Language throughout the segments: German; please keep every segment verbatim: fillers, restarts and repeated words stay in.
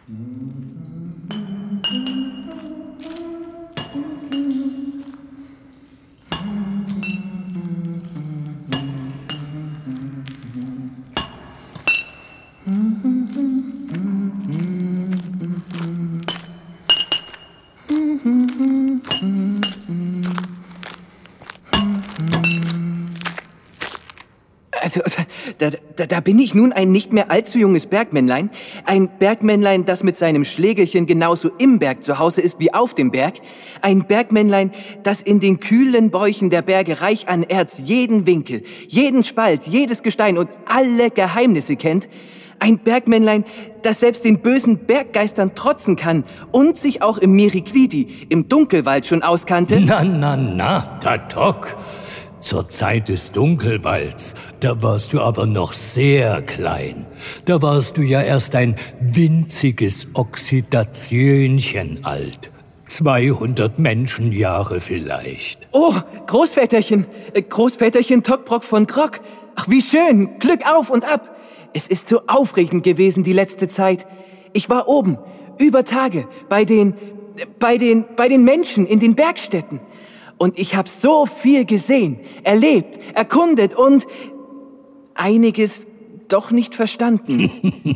Also, da, da, da bin ich nun ein nicht mehr allzu junges Bergmännlein. Ein Bergmännlein, das mit seinem Schlägelchen genauso im Berg zu Hause ist wie auf dem Berg. Ein Bergmännlein, das in den kühlen Bäuchen der Berge reich an Erz jeden Winkel, jeden Spalt, jedes Gestein und alle Geheimnisse kennt. Ein Bergmännlein, das selbst den bösen Berggeistern trotzen kann und sich auch im Miriquidi, im Dunkelwald schon auskannte. Na, na, na, Tatok. Zur Zeit des Dunkelwalds, da warst du aber noch sehr klein. Da warst du ja erst ein winziges Oxidationchen alt. zweihundert Menschenjahre vielleicht. Oh, Großväterchen, äh, Großväterchen Tokbrok von Krok. Ach, wie schön, Glück auf und ab. Es ist so aufregend gewesen die letzte Zeit. Ich war oben, über Tage, bei den, bei den, bei den Menschen in den Bergstädten. Und ich habe so viel gesehen, erlebt, erkundet und einiges doch nicht verstanden.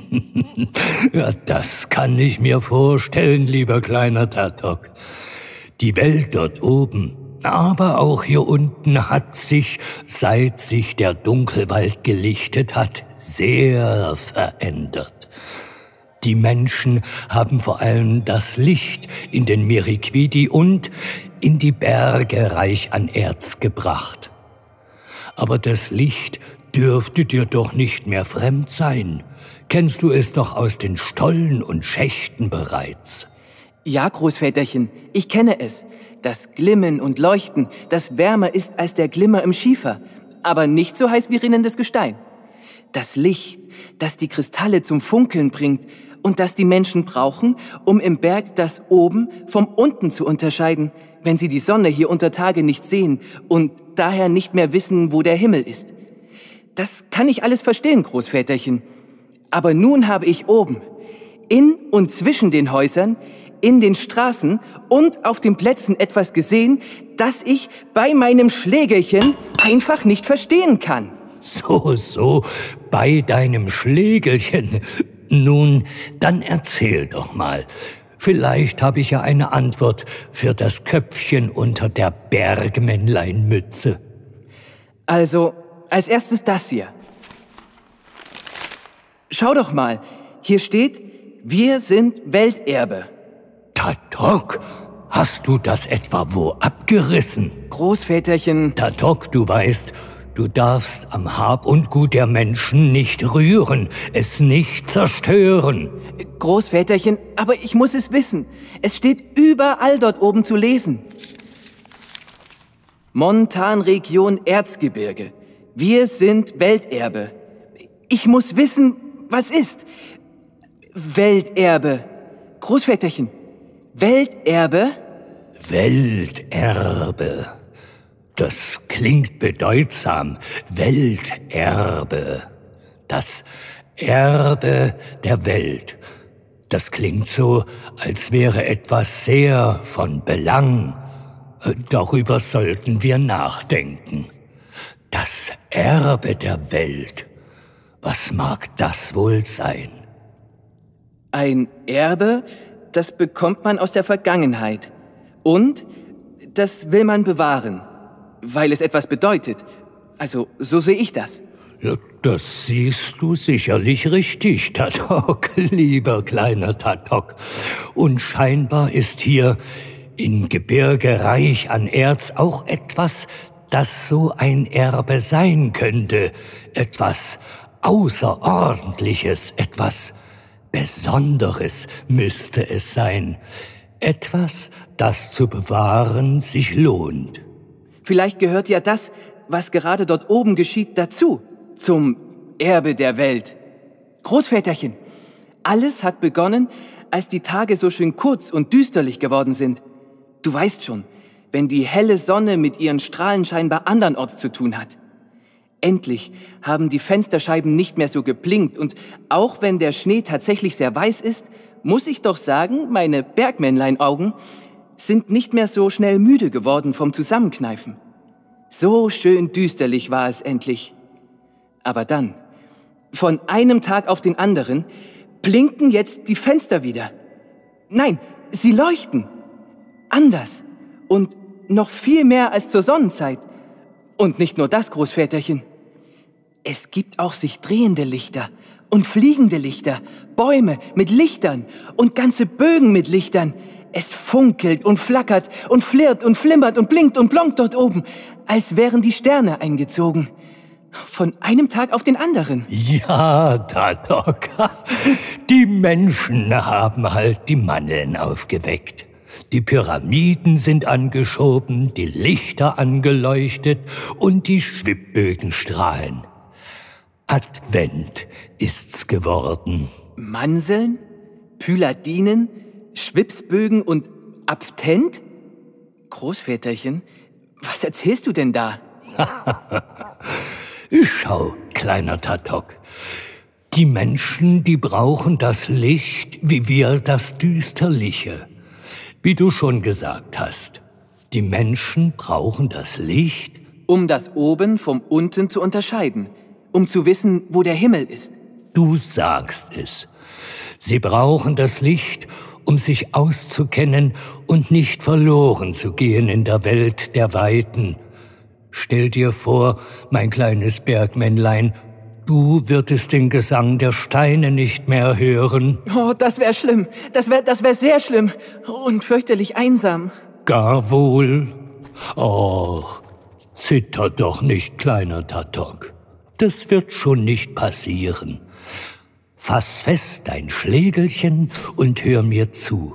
Ja, das kann ich mir vorstellen, lieber kleiner Tatok. Die Welt dort oben, aber auch hier unten hat sich, seit sich der Dunkelwald gelichtet hat, sehr verändert. Die Menschen haben vor allem das Licht in den Miriquidi und in die Berge reich an Erz gebracht. Aber das Licht dürfte dir doch nicht mehr fremd sein. Kennst du es doch aus den Stollen und Schächten bereits? Ja, Großväterchen, ich kenne es. Das Glimmen und Leuchten, das wärmer ist als der Glimmer im Schiefer, aber nicht so heiß wie rinnendes Gestein. Das Licht, das die Kristalle zum Funkeln bringt und das die Menschen brauchen, um im Berg das Oben vom Unten zu unterscheiden, wenn sie die Sonne hier unter Tage nicht sehen und daher nicht mehr wissen, wo der Himmel ist. Das kann ich alles verstehen, Großväterchen. Aber nun habe ich oben, in und zwischen den Häusern, in den Straßen und auf den Plätzen etwas gesehen, das ich bei meinem Schlägelchen einfach nicht verstehen kann. So, so, bei deinem Schlägelchen. Nun, dann erzähl doch mal. Vielleicht habe ich ja eine Antwort für das Köpfchen unter der Bergmännleinmütze. Also, als erstes das hier. Schau doch mal, hier steht, wir sind Welterbe. Tatok, hast du das etwa wo abgerissen? Großväterchen. Tatok, du weißt, du darfst am Hab und Gut der Menschen nicht rühren, es nicht zerstören. Großväterchen, aber ich muss es wissen. Es steht überall dort oben zu lesen. Montanregion Erzgebirge. Wir sind Welterbe. Ich muss wissen, was ist Welterbe. Großväterchen, Welterbe? Welterbe. Das klingt bedeutsam. Welterbe. Das Erbe der Welt. Das klingt so, als wäre etwas sehr von Belang. Darüber sollten wir nachdenken. Das Erbe der Welt. Was mag das wohl sein? Ein Erbe, das bekommt man aus der Vergangenheit. Und das will man bewahren, weil es etwas bedeutet. Also, so sehe ich das. Ja, das siehst du sicherlich richtig, Tatok, lieber kleiner Tatok. Und scheinbar ist hier in Gebirge reich an Erz auch etwas, das so ein Erbe sein könnte. Etwas Außerordentliches, etwas Besonderes müsste es sein. Etwas, das zu bewahren sich lohnt. Vielleicht gehört ja das, was gerade dort oben geschieht, dazu. Zum Erbe der Welt. Großväterchen, alles hat begonnen, als die Tage so schön kurz und düsterlich geworden sind. Du weißt schon, wenn die helle Sonne mit ihren Strahlen scheinbar andernorts zu tun hat. Endlich haben die Fensterscheiben nicht mehr so geblinkt und auch wenn der Schnee tatsächlich sehr weiß ist, muss ich doch sagen, meine Bergmännlein-Augen sind nicht mehr so schnell müde geworden vom Zusammenkneifen. So schön düsterlich war es endlich. Aber dann, von einem Tag auf den anderen, blinken jetzt die Fenster wieder. Nein, sie leuchten. Anders und noch viel mehr als zur Sonnenzeit. Und nicht nur das, Großväterchen. Es gibt auch sich drehende Lichter und fliegende Lichter, Bäume mit Lichtern und ganze Bögen mit Lichtern. Es funkelt und flackert und flirrt und flimmert und blinkt und blonkt dort oben, als wären die Sterne eingezogen. Von einem Tag auf den anderen. Ja, Tatok, die Menschen haben halt die Mandeln aufgeweckt. Die Pyramiden sind angeschoben, die Lichter angeleuchtet und die Schwibbögen strahlen. Advent ist's geworden. Manseln, Pyladinen, Schwipsbögen und Abtent? Großväterchen, was erzählst du denn da? Schau, kleiner Tatok. Die Menschen, die brauchen das Licht, wie wir das Düsterliche. Wie du schon gesagt hast, die Menschen brauchen das Licht, um das Oben vom Unten zu unterscheiden, um zu wissen, wo der Himmel ist. Du sagst es. Sie brauchen das Licht, um sich auszukennen und nicht verloren zu gehen in der Welt der Weiten. Stell dir vor, mein kleines Bergmännlein, du würdest den Gesang der Steine nicht mehr hören. Oh, das wäre schlimm. Das wäre das wär sehr schlimm und fürchterlich einsam. Gar wohl. Och, zitter doch nicht, kleiner Tatok. Das wird schon nicht passieren. Fass fest dein Schlägelchen und hör mir zu.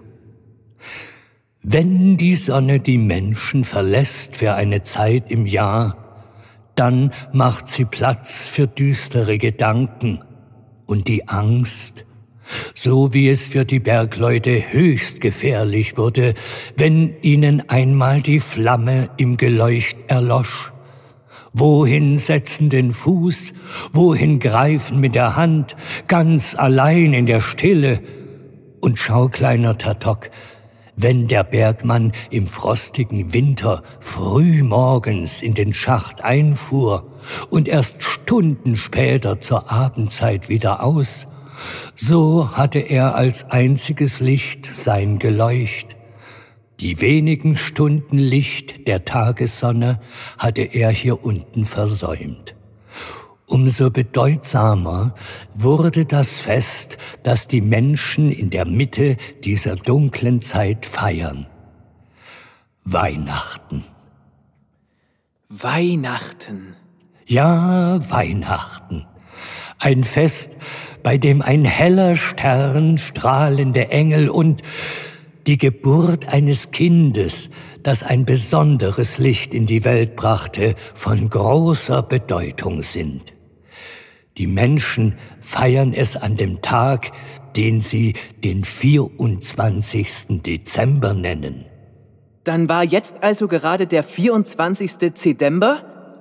Wenn die Sonne die Menschen verlässt für eine Zeit im Jahr, dann macht sie Platz für düstere Gedanken und die Angst, so wie es für die Bergleute höchst gefährlich wurde, wenn ihnen einmal die Flamme im Geleucht erlosch. Wohin setzen den Fuß, wohin greifen mit der Hand, ganz allein in der Stille? Und schau, kleiner Tatok, wenn der Bergmann im frostigen Winter früh morgens in den Schacht einfuhr und erst Stunden später zur Abendzeit wieder aus, so hatte er als einziges Licht sein Geleucht. Die wenigen Stunden Licht der Tagessonne hatte er hier unten versäumt. Umso bedeutsamer wurde das Fest, das die Menschen in der Mitte dieser dunklen Zeit feiern. Weihnachten. Weihnachten. Ja, Weihnachten. Ein Fest, bei dem ein heller Stern, strahlende Engel und die Geburt eines Kindes, das ein besonderes Licht in die Welt brachte, von großer Bedeutung sind. Die Menschen feiern es an dem Tag, den sie den vierundzwanzigsten Dezember nennen. Dann war jetzt also gerade der vierundzwanzigste Dezember?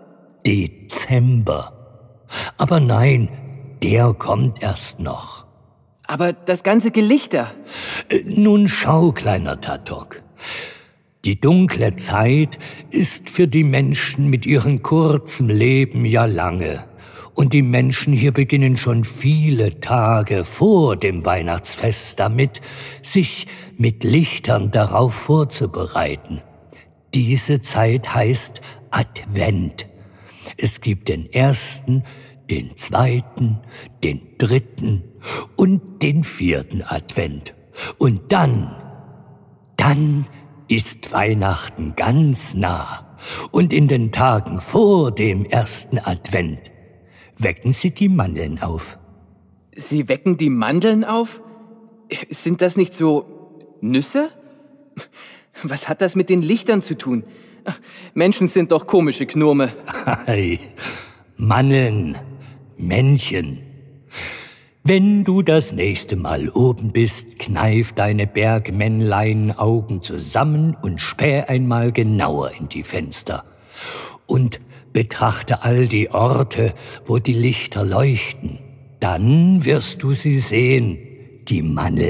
Dezember. Aber nein, der kommt erst noch. Aber das ganze Gelichter. Äh, nun schau, kleiner Tatok. Die dunkle Zeit ist für die Menschen mit ihrem kurzen Leben ja lange. Und die Menschen hier beginnen schon viele Tage vor dem Weihnachtsfest damit, sich mit Lichtern darauf vorzubereiten. Diese Zeit heißt Advent. Es gibt den ersten, den zweiten, den dritten und den vierten Advent. Und dann, dann ist Weihnachten ganz nah. Und in den Tagen vor dem ersten Advent wecken sie die Mandeln auf. Sie wecken die Mandeln auf? Sind das nicht so Nüsse? Was hat das mit den Lichtern zu tun? Ach, Menschen sind doch komische Gnome. Hey, Mandeln, Männchen. Wenn du das nächste Mal oben bist, kneif deine Bergmännlein-Augen zusammen und späh einmal genauer in die Fenster. Und betrachte all die Orte, wo die Lichter leuchten. Dann wirst du sie sehen, die Mandeln,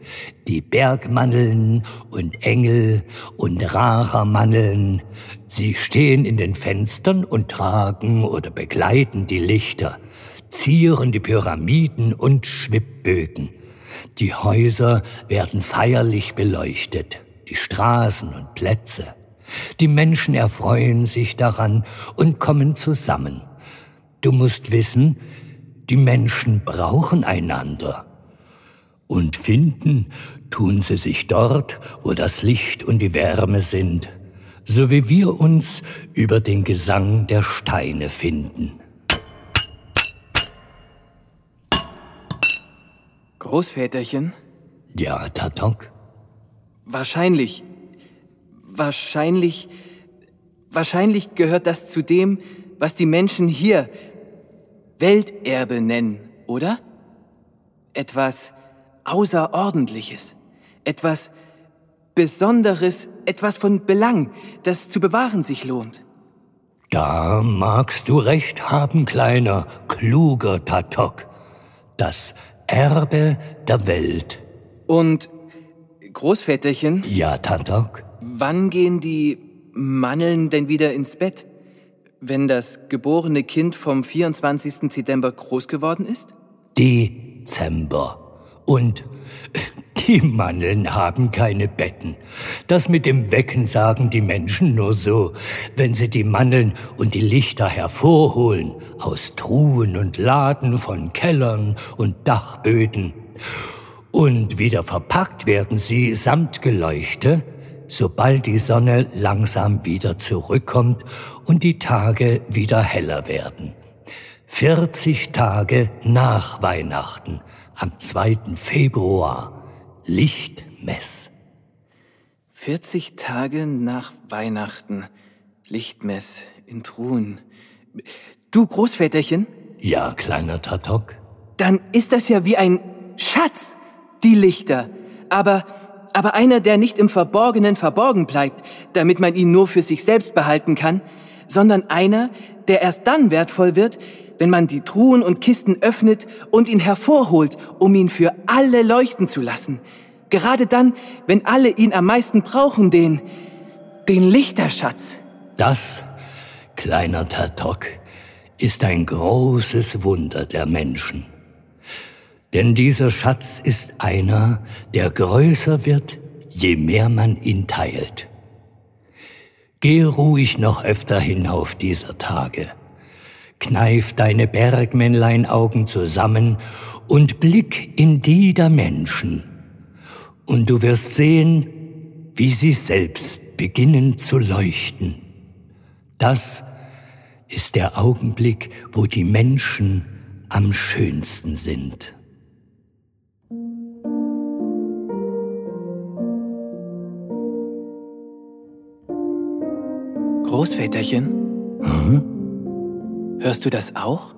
Die Bergmanneln und Engel und Rarermanneln, sie stehen in den Fenstern und tragen oder begleiten die Lichter, zieren die Pyramiden und Schwibbögen. Die Häuser werden feierlich beleuchtet, die Straßen und Plätze. Die Menschen erfreuen sich daran und kommen zusammen. Du musst wissen, die Menschen brauchen einander. Und finden tun sie sich dort, wo das Licht und die Wärme sind, so wie wir uns über den Gesang der Steine finden. Großväterchen? Ja, Tatok? Wahrscheinlich, wahrscheinlich, wahrscheinlich gehört das zu dem, was die Menschen hier Welterbe nennen, oder? Etwas Außerordentliches, etwas Besonderes, etwas von Belang, das zu bewahren sich lohnt. Da magst du recht haben, kleiner, kluger Tatok. Das Erbe der Welt. Und, Großväterchen? Ja, Tatok? Wann gehen die Manneln denn wieder ins Bett? Wenn das geborene Kind vom vierundzwanzigsten Dezember groß geworden ist? Dezember. Und die Manneln haben keine Betten. Das mit dem Wecken sagen die Menschen nur so, wenn sie die Manneln und die Lichter hervorholen, aus Truhen und Laden von Kellern und Dachböden. Und wieder verpackt werden sie samt Geleuchte, sobald die Sonne langsam wieder zurückkommt und die Tage wieder heller werden. vierzig Tage nach Weihnachten, am zweiten Februar, Lichtmess. vierzig Tage nach Weihnachten, Lichtmess in Truhen. Du, Großväterchen? Ja, kleiner Tatok? Dann ist das ja wie ein Schatz, die Lichter. Aber, aber einer, der nicht im Verborgenen verborgen bleibt, damit man ihn nur für sich selbst behalten kann, sondern einer, der erst dann wertvoll wird, wenn man die Truhen und Kisten öffnet und ihn hervorholt, um ihn für alle leuchten zu lassen. Gerade dann, wenn alle ihn am meisten brauchen, den, den Lichterschatz. Das, kleiner Tatok, ist ein großes Wunder der Menschen. Denn dieser Schatz ist einer, der größer wird, je mehr man ihn teilt. Geh ruhig noch öfter hinauf dieser Tage. Kneif deine Bergmännlein-Augen zusammen und blick in die der Menschen. Und du wirst sehen, wie sie selbst beginnen zu leuchten. Das ist der Augenblick, wo die Menschen am schönsten sind. Großväterchen? Hm? Hörst du das auch?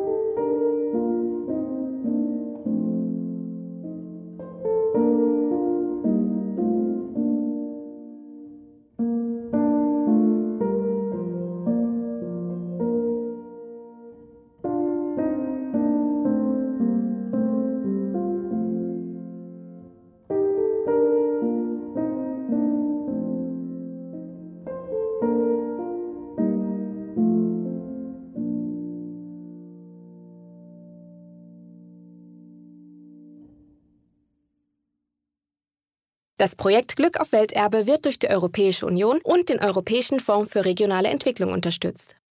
Das Projekt Glück auf Welterbe wird durch die Europäische Union und den Europäischen Fonds für regionale Entwicklung unterstützt.